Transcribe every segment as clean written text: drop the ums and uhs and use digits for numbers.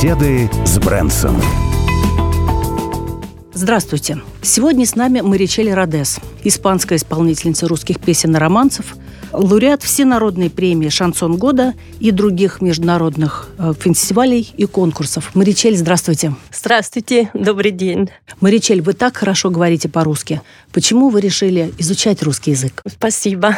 Беседы с Брэнсом. Здравствуйте. Сегодня с нами Маричель Родес, испанская исполнительница русских песен и романсов, лауреат Всенародной премии «Шансон года» и других международных фестивалей и конкурсов. Маричель, здравствуйте. Здравствуйте, добрый день. Маричель, вы так хорошо говорите по-русски. Почему вы решили изучать русский язык? Спасибо.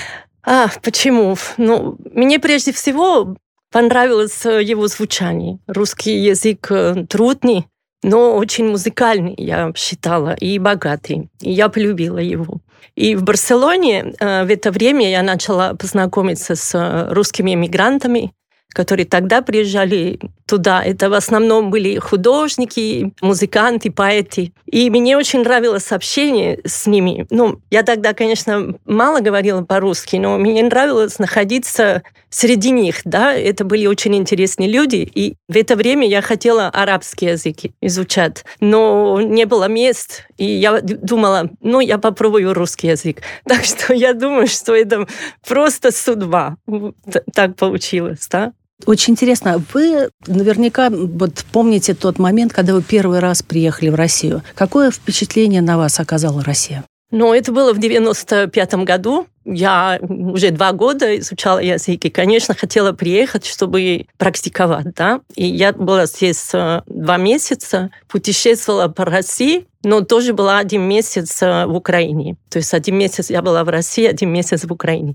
Почему? Мне прежде всего понравилось его звучание. Русский язык трудный, но очень музыкальный, я считала, и богатый. И я полюбила его. И в Барселоне в это время я начала познакомиться с русскими эмигрантами, которые тогда приезжали туда. Это в основном были художники, музыканты, поэты. И мне очень нравилось общение с ними. Я тогда, конечно, мало говорила по-русски, но мне нравилось находиться среди них. Да? Это были очень интересные люди. И в это время я хотела арабский язык изучать. Но не было мест. И я думала, я попробую русский язык. Так что я думаю, что это просто судьба. Так получилось, да? Очень интересно. Вы наверняка помните тот момент, когда вы первый раз приехали в Россию. Какое впечатление на вас оказала Россия? Это было в 95-м году. Я уже 2 года изучала язык и, конечно, хотела приехать, чтобы практиковать. Да? И я была здесь 2 месяца, путешествовала по России, но тоже была 1 месяц в Украине. То есть 1 месяц я была в России, 1 месяц в Украине.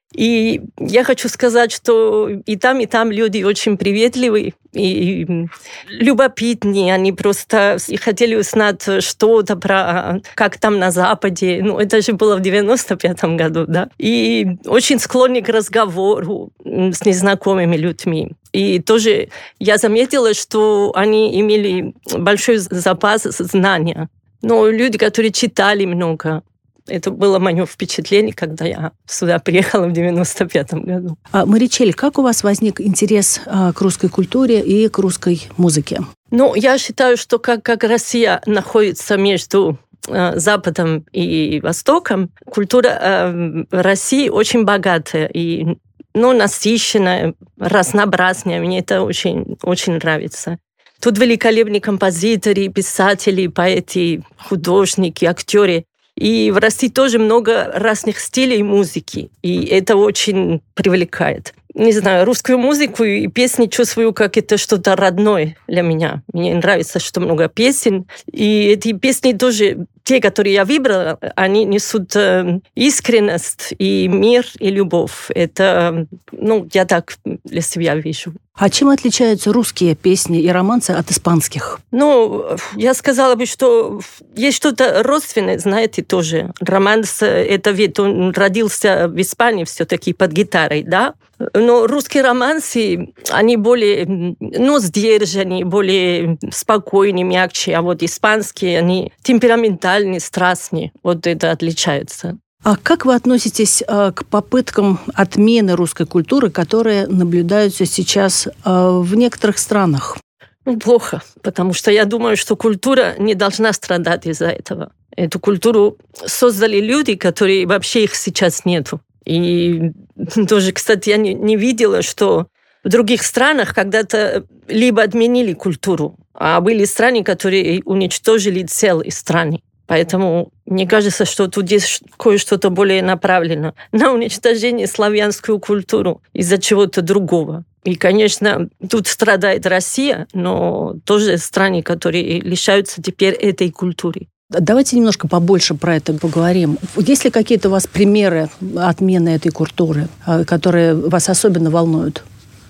И я хочу сказать, что и там люди очень приветливые и любопытные. Они просто хотели узнать что-то про как там на Западе. Это же было в 95-м году, да. И очень склонны к разговору с незнакомыми людьми. И тоже я заметила, что они имели большой запас знания. Люди, которые читали много. Это было мое впечатление, когда я сюда приехала в 95-м году. Маричель, как у вас возник интерес к русской культуре и к русской музыке? Я считаю, что как Россия находится между Западом и Востоком, культура России очень богатая и насыщенная, разнообразная. Мне это очень, очень нравится. Тут великолепные композиторы, писатели, поэты, художники, актеры. И в России тоже много разных стилей музыки, и это очень привлекает. Не знаю, русскую музыку и песни чувствую, как это что-то родное для меня. Мне нравится, что много песен, и эти песни тоже, те, которые я выбрала, они несут искренность и мир, и любовь. Это, я так для себя вижу. А чем отличаются русские песни и романсы от испанских? Я сказала бы, что есть что-то родственное, знаете, тоже. Романс, это ведь он родился в Испании все-таки под гитарой, да? Но русские романсы, они более, сдержанные, более спокойные, мягче, а вот испанские, они темпераментальные, страстные. Вот это отличается. А как вы относитесь к попыткам отмены русской культуры, которые наблюдаются сейчас в некоторых странах? Плохо, потому что я думаю, что культура не должна страдать из-за этого. Эту культуру создали люди, которые вообще их сейчас нету. И тоже, кстати, я не видела, что в других странах когда-то либо отменили культуру, а были страны, которые уничтожили целые страны. Поэтому мне кажется, что тут есть кое-что более направлено на уничтожение славянскую культуру из-за чего-то другого. И, конечно, тут страдает Россия, но тоже страны, которые лишаются теперь этой культуры. Давайте немножко побольше про это поговорим. Есть ли какие-то у вас примеры отмены этой культуры, которые вас особенно волнуют?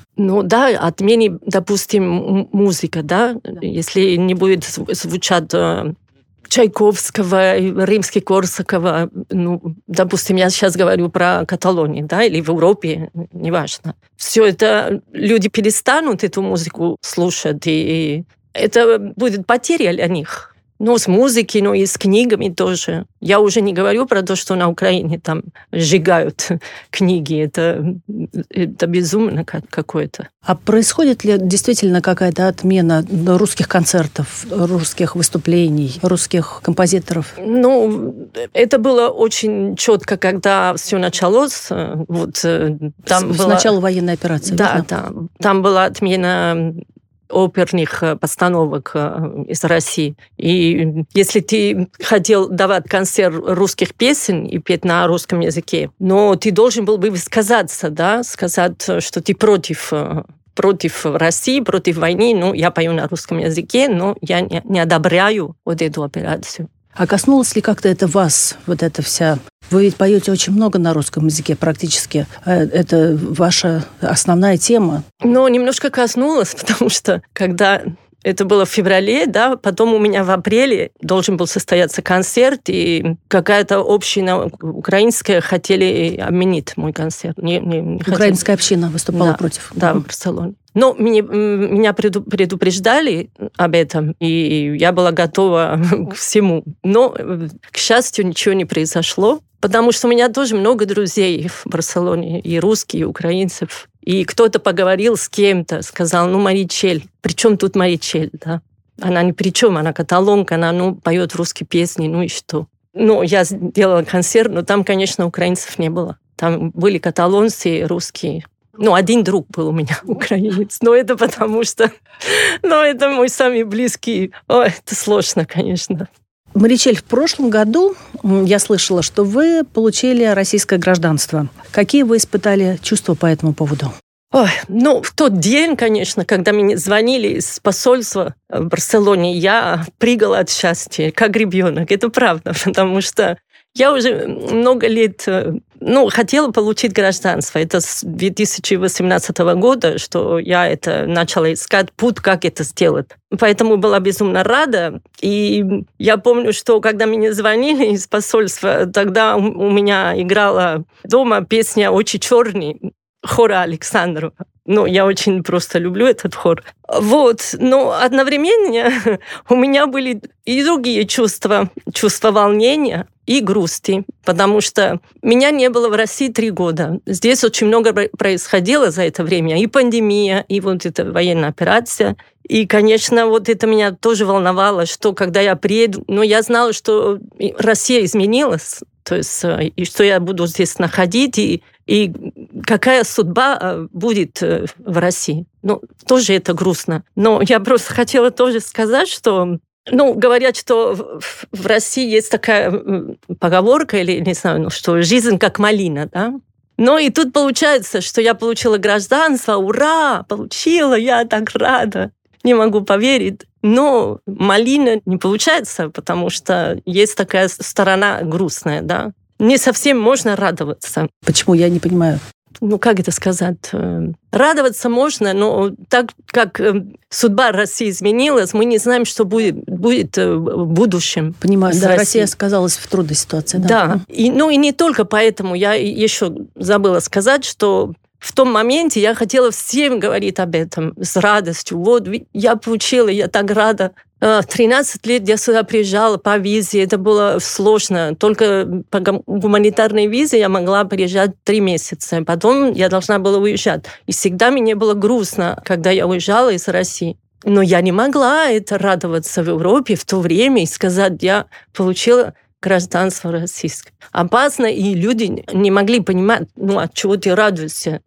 Отмене, допустим, музыка, да? Если не будет звучать Чайковского, Римски-Корсакова, допустим, я сейчас говорю про Каталонию, да, или в Европе, неважно. Все это, люди перестанут эту музыку слушать, и это будет потеря для них. С музыки, и с книгами тоже. Я уже не говорю про то, что на Украине там сжигают книги. Это безумно какое-то. А происходит ли действительно какая-то отмена русских концертов, русских выступлений, русских композиторов? Это было очень четко, когда все началось. С начала военной операции. Да. Там была отмена оперных постановок из России. И если ты хотел давать концерт русских песен и петь на русском языке, но ты должен был бы высказаться, да, сказать, что ты против России, против войны. Ну, я пою на русском языке, но я не одобряю вот эту операцию. А коснулось ли как-то это вас, вот эта вся... Вы ведь поете очень много на русском языке практически. Это ваша основная тема. Ну, немножко коснулось, потому что когда... Это было в феврале, да, потом у меня в апреле должен был состояться концерт, и какая-то община украинская хотели отменить мой концерт. Украинская община выступала против. Да, в Барселоне. Но меня предупреждали об этом, и я была готова к всему. Но, к счастью, ничего не произошло, потому что у меня тоже много друзей в Барселоне, и русских, и украинцев. И кто-то поговорил с кем-то, сказал, Маричель, при чем тут Маричель, да? Она ни при чем, она каталонка, она, поет русские песни, и что? Я сделала концерт, но там, конечно, украинцев не было. Там были каталонцы, русские. Один друг был у меня, украинец. Но это потому что... это мой самый близкий... Ой, это сложно, конечно. Маричель, в прошлом году я слышала, что вы получили российское гражданство. Какие вы испытали чувства по этому поводу? Ой, в тот день, конечно, когда мне звонили из посольства в Барселоне, я прыгала от счастья, как ребенок. Это правда, потому что я уже много лет хотела получить гражданство. Это с 2018 года, что я начала искать путь, как это сделать. Поэтому была безумно рада. И я помню, что когда мне звонили из посольства, тогда у меня играла дома песня «Очи черные» хора Александрова. Я очень просто люблю этот хор. Но одновременно у меня были и другие чувства. Чувство волнения и грусти, потому что меня не было в России 3 года. Здесь очень много происходило за это время. И пандемия, и вот эта военная операция. И, конечно, это меня тоже волновало, что когда я приеду... Но я знала, что Россия изменилась, то есть, и что я буду здесь находить, и какая судьба будет в России. Тоже это грустно. Но я просто хотела тоже сказать, что... говорят, что в России есть такая поговорка, или не знаю, что жизнь как малина, да? И тут получается, что я получила гражданство, ура, получила, я так рада, не могу поверить. Но малина не получается, потому что есть такая сторона грустная, да? Не совсем можно радоваться. Почему? Я не понимаю. Как это сказать? Радоваться можно, но так как судьба России изменилась, мы не знаем, что будет в будущем. Понимаю, да, Россия оказалась в трудной ситуации. Да. Да. И не только поэтому. Я еще забыла сказать, что в том моменте я хотела всем говорить об этом с радостью. Я получила, я так рада. 13 лет я сюда приезжала по визе, это было сложно. Только по гуманитарной визе я могла приезжать 3 месяца. Потом я должна была уезжать. И всегда мне было грустно, когда я уезжала из России. Но я не могла радоваться в Европе в то время и сказать, я получила гражданство российское. Опасно, и люди не могли понимать, от чего ты радуешься.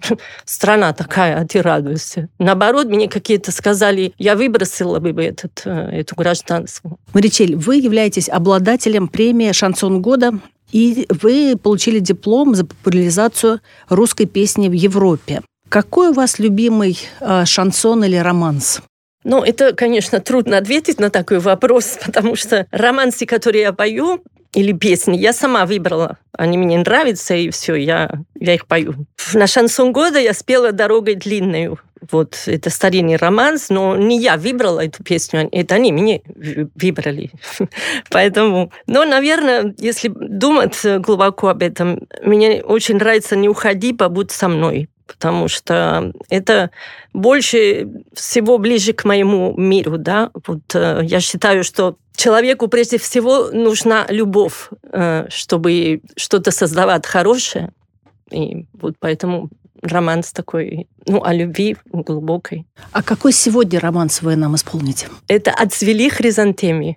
Страна такая, а ты радуешься. Наоборот, мне какие-то сказали, я выбросила бы эту гражданство. Маричель, вы являетесь обладателем премии «Шансон года», и вы получили диплом за популяризацию русской песни в Европе. Какой у вас любимый шансон или романс? Это, конечно, трудно ответить на такой вопрос, потому что романсы, которые я пою, или песни, я сама выбрала. Они мне нравятся, и все, я их пою. На «Шансон года» я спела «Дорогой длинную». Это старинный романс, но не я выбрала эту песню, это они мне выбрали. Поэтому, наверное, если думать глубоко об этом, мне очень нравится «Не уходи, побудь со мной». Потому что это больше всего ближе к моему миру, да. Я считаю, что человеку прежде всего нужна любовь, чтобы что-то создавать хорошее. И поэтому романс такой, о любви глубокой. А какой сегодня романс вы нам исполните? Это «Отцвели хризантемы».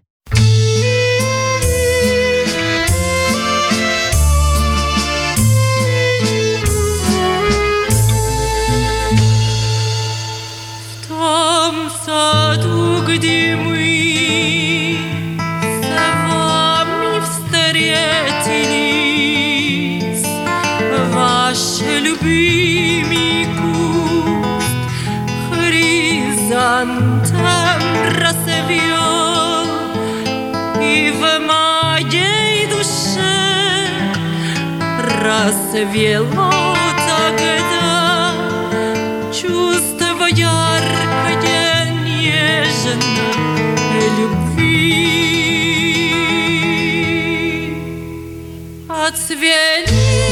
Там любимый куст хризантем расцвел, и в моей душе расцвело тогда чувство яркое, нежное любви. Отцвели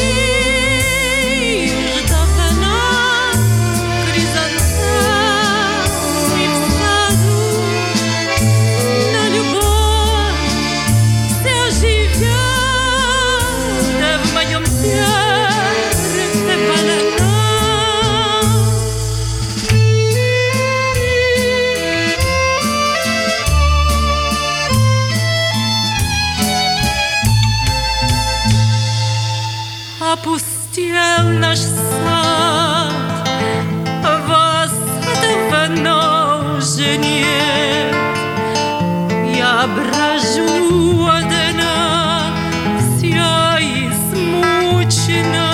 опустел наш сад, вас давно уже нет. Я брожу одна, вся измучена,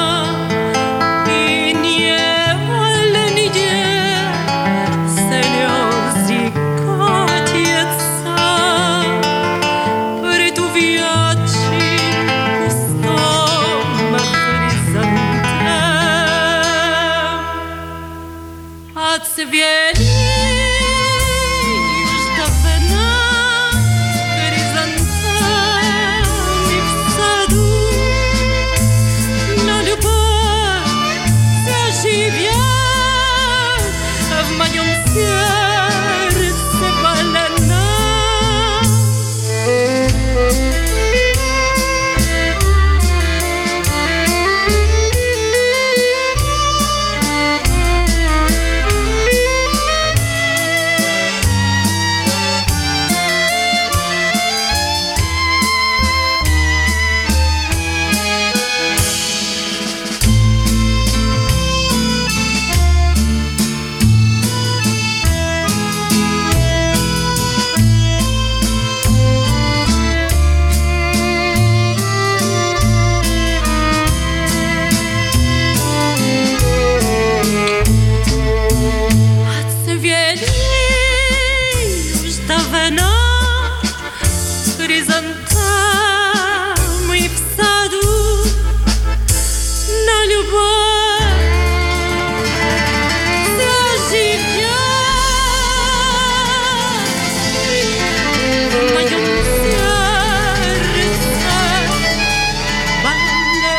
и невольные слезы катятся пред увядшим кустом хризантем. Отцвели уж давно хризантемы в саду, но любовь заживет в моем сердце больна. Хризантемы в саду, но любовь заживет в моем сердце больна.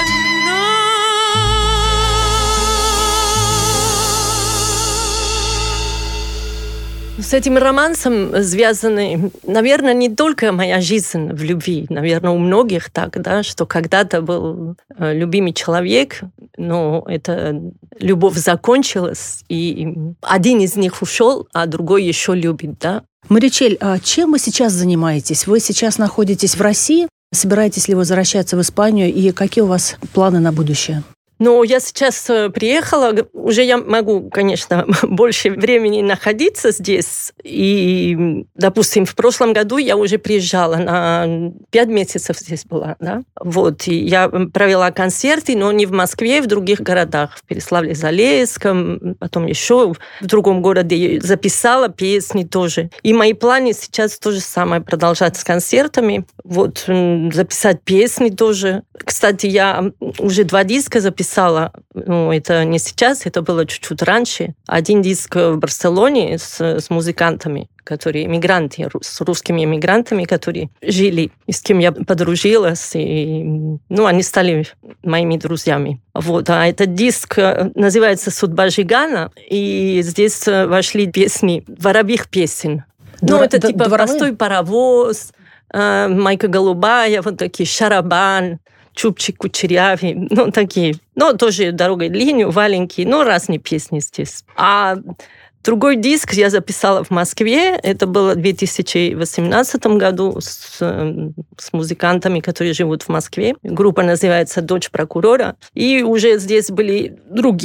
С этим романсом связаны, наверное, не только моя жизнь в любви, наверное, у многих так, да, что когда-то был любимый человек, но эта любовь закончилась, и один из них ушел, а другой еще любит, да. Маричель, а чем вы сейчас занимаетесь? Вы сейчас находитесь в России? Собираетесь ли вы возвращаться в Испанию? И какие у вас планы на будущее? Ну, я сейчас приехала, уже я могу, конечно, больше времени находиться здесь. И, допустим, в прошлом году я уже приезжала, на 5 месяцев здесь была, да. Вот, и я провела концерты, но не в Москве, в других городах, в Переславле-Залесском, потом еще в другом городе записала песни тоже. И мои планы сейчас то же самое, продолжать с концертами, вот, записать песни тоже. Кстати, я уже 2 диска записала, ну, это не сейчас, это было чуть-чуть раньше. Один диск в Барселоне с музыкантами, которые эмигранты, с русскими эмигрантами, которые жили, и с кем я подружилась, и, ну, они стали моими друзьями. Вот. А этот диск называется «Судьба Жигана», и здесь вошли песни, воробьих песен. Ну, это типа «Простой паровоз», «Майка голубая», вот такие «Шарабан», «Чубчик кучерявый», ну, такие. Ну, тоже «Дорогой длинною», «Валенький», ну, разные песни здесь. А другой диск я записала в Москве, это было в 2018 году с музыкантами, которые живут в Москве. Группа называется «Дочь прокурора». И уже здесь были другие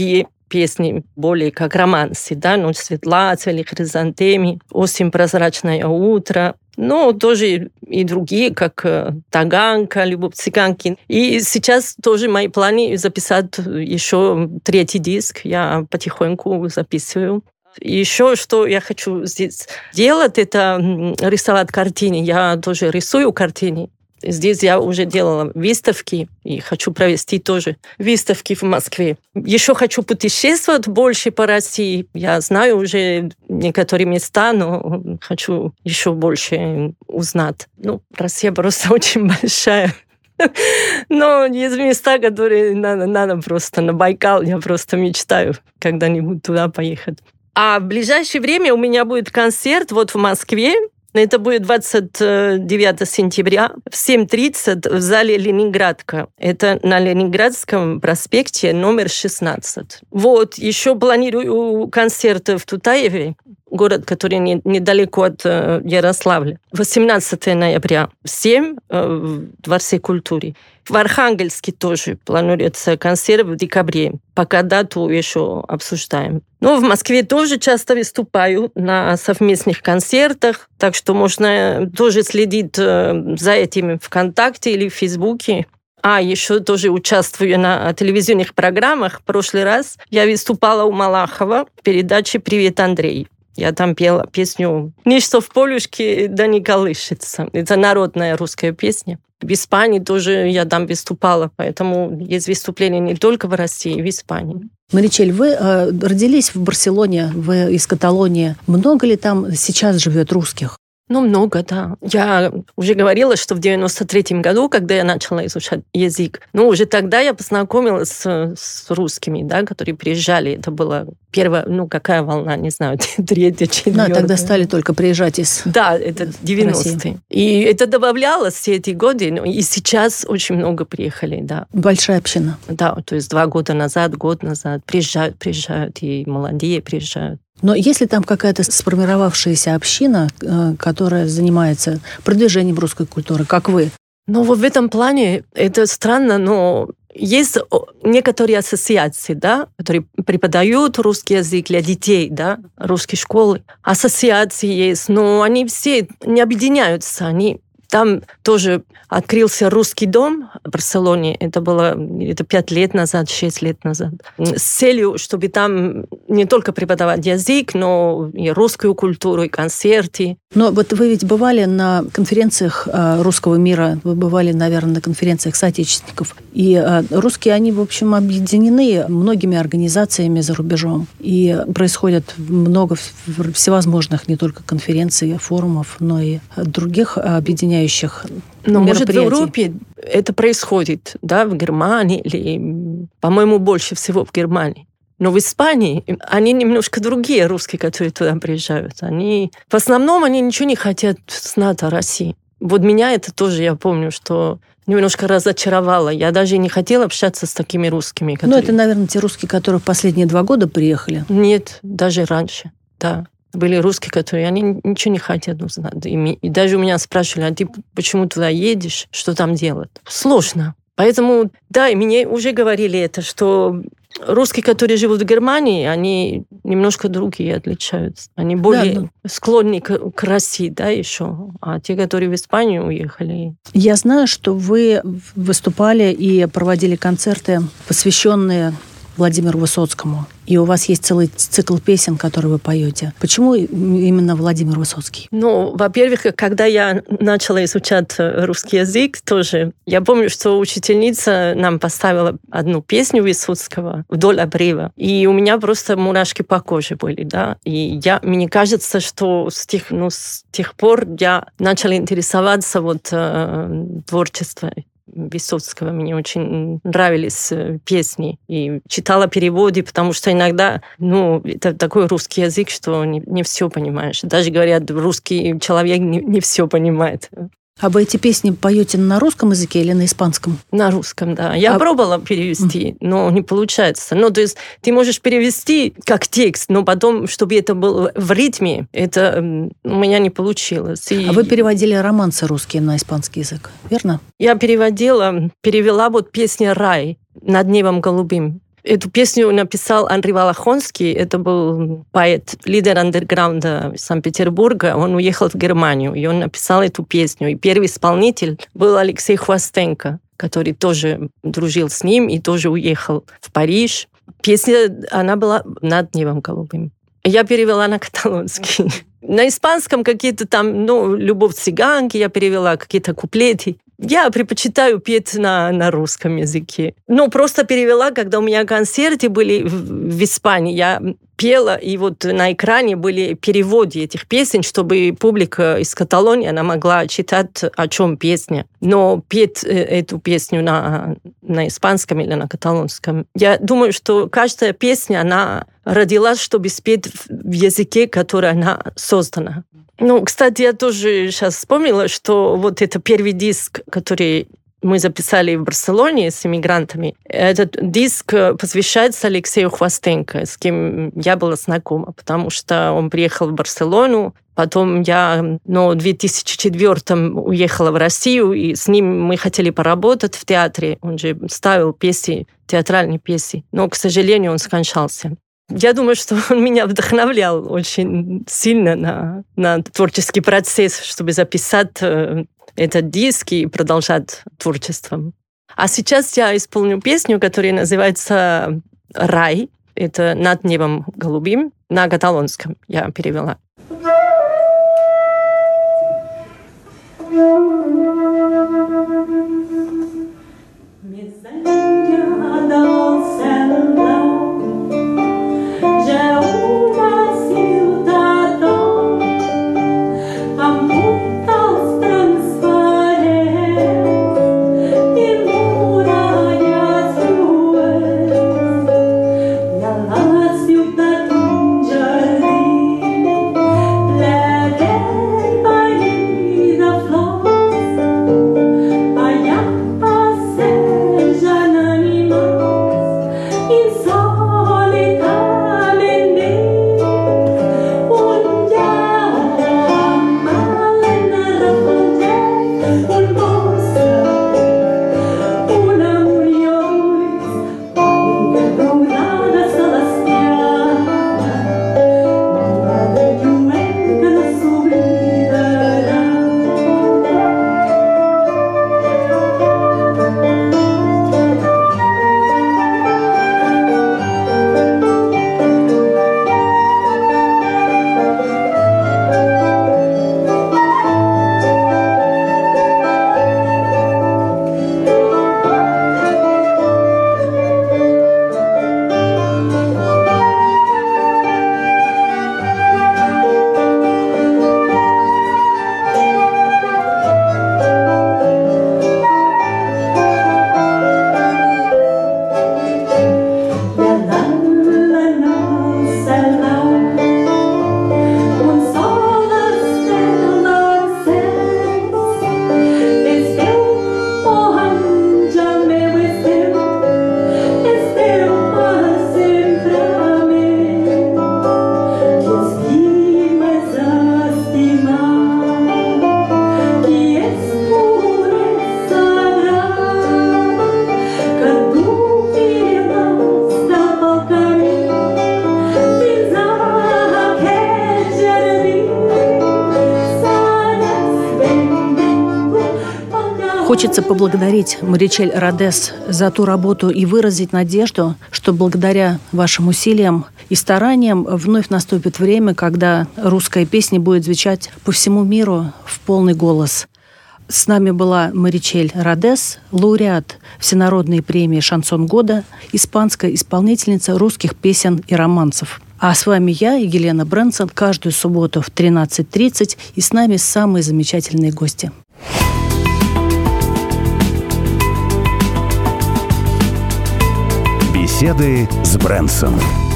песни более как романсы, да, «Ночь светла», «Цвели хризантеми», «Осень прозрачное утро». Но тоже и другие, как «Таганка», «Любовь цыганки». И сейчас тоже мои планы записать еще 3-й диск. Я потихоньку записываю. Еще что я хочу здесь делать, это рисовать картины. Я тоже рисую картины. Здесь я уже делала выставки и хочу провести тоже выставки в Москве. Еще хочу путешествовать больше по России. Я знаю уже некоторые места, но хочу еще больше узнать. Россия просто очень большая. Но есть места, которые надо просто на Байкал. Я просто мечтаю когда-нибудь туда поехать. А в ближайшее время у меня будет концерт в Москве. Это будет 29 сентября в 7:30 в зале «Ленинградка». Это на Ленинградском проспекте номер 16. Еще планирую концерт в Тутаеве, город, который недалеко от Ярославля. 18 ноября в 7 в Дворце культуры. В Архангельске тоже планируется концерт в декабре. Пока дату еще обсуждаем. В Москве тоже часто выступаю на совместных концертах, так что можно тоже следить за этим ВКонтакте или в Фейсбуке. Еще тоже участвую на телевизионных программах. В прошлый раз я выступала у Малахова в передаче «Привет, Андрей». Я там пела песню «Ничто в полюшке да не колышется». Это народная русская песня. В Испании тоже я там выступала, поэтому есть выступления не только в России, и в Испании. Маричель, вы родились в Барселоне, вы из Каталонии. Много ли там сейчас живет русских? Много, да. Я уже говорила, что в 93-м году, когда я начала изучать язык, уже тогда я познакомилась с русскими, да, которые приезжали. Это была первая, какая волна, не знаю, 3-я, 4-я. Тогда стали только приезжать из Да, это 90-е. И это добавлялось все эти годы, и сейчас очень много приехали, да. Большая община. Да, то есть 2 года назад, год назад приезжают, и молодые приезжают. Но есть ли там какая-то сформировавшаяся община, которая занимается продвижением русской культуры, как вы? В этом плане это странно, но есть некоторые ассоциации, да, которые преподают русский язык для детей, да, русской школы. Ассоциации есть, но они все не объединяются, там тоже открылся русский дом в Барселоне. Это было 5 лет назад, 6 лет назад. С целью, чтобы там не только преподавать язык, но и русскую культуру, и концерты. Но вы ведь бывали на конференциях русского мира, вы бывали, наверное, на конференциях соотечественников. И русские, они, в общем, объединены многими организациями за рубежом. И происходит много всевозможных не только конференций, форумов, но и других объединяющих Но, может, в Европе это происходит, да, в Германии, или, по-моему, больше всего в Германии. Но в Испании они немножко другие, русские, которые туда приезжают. В основном они ничего не хотят знать о России. Меня это тоже, я помню, что немножко разочаровало. Я даже не хотела общаться с такими русскими. Это, наверное, те русские, которые в последние 2 года приехали. Нет, даже раньше, да. Были русские, которые они ничего не хотят узнать. И даже у меня спрашивали, а ты почему туда едешь, что там делать? Сложно. Поэтому, да, и мне уже говорили это, что русские, которые живут в Германии, они немножко другие отличаются. Они более склонны к России, да, еще. А те, которые в Испанию уехали... Я знаю, что вы выступали и проводили концерты, посвященные Владимиру Высоцкому. И у вас есть целый цикл песен, которые вы поете. Почему именно Владимир Высоцкий? Во-первых, когда я начала изучать русский язык тоже, я помню, что учительница нам поставила одну песню Высоцкого «Вдоль обрыва». И у меня просто мурашки по коже были, да. И мне кажется, что с тех пор я начала интересоваться творчеством Высоцкого. Мне очень нравились песни. И читала переводы, потому что иногда, это такой русский язык, что не все понимаешь. Даже говорят, русский человек не все понимает. А вы эти песни поете на русском языке или на испанском? На русском, да. Я пробовала перевести, но не получается. То есть ты можешь перевести как текст, но потом, чтобы это было в ритме, это у меня не получилось. А вы переводили романсы русские на испанский язык, верно? Я перевела песню «Рай» «Над небом голубым». Эту песню написал Андрей Волохонский. Это был поэт, лидер андерграунда Санкт-Петербурга. Он уехал в Германию, и он написал эту песню. И первый исполнитель был Алексей Хвостенко, который тоже дружил с ним и тоже уехал в Париж. Песня, она была «Над небом голубым». Я перевела на каталонский. На испанском какие-то там, «Любовь цыганки» я перевела, какие-то куплеты. Я предпочитаю петь на русском языке. Просто перевела, когда у меня концерты были в Испании. Я пела, и вот на экране были переводы этих песен, чтобы публика из Каталонии, она могла читать, о чем песня. Но петь эту песню на испанском или на каталонском. Я думаю, что каждая песня, она родилась, чтобы спеть в языке, который она создана. Кстати, я тоже сейчас вспомнила, что вот это первый диск, который мы записали в Барселоне с иммигрантами, этот диск посвящается Алексею Хвостенко, с кем я была знакома, потому что он приехал в Барселону, потом я в 2004 уехала в Россию, и с ним мы хотели поработать в театре. Он же ставил песни, театральные песни, но, к сожалению, он скончался. Я думаю, что он меня вдохновлял очень сильно на творческий процесс, чтобы записать этот диск и продолжать творчеством. А сейчас я исполню песню, которая называется «Рай». Это «Над небом голубым» на каталонском я перевела. Хочется поблагодарить Маричель Родес за ту работу и выразить надежду, что благодаря вашим усилиям и стараниям вновь наступит время, когда русская песня будет звучать по всему миру в полный голос. С нами была Маричель Родес, лауреат Всенародной премии «Шансон года», испанская исполнительница русских песен и романсов. А с вами я, Елена Брэнсон, каждую субботу в 13:30, и с нами самые замечательные гости. Беседы с Брэнсоном.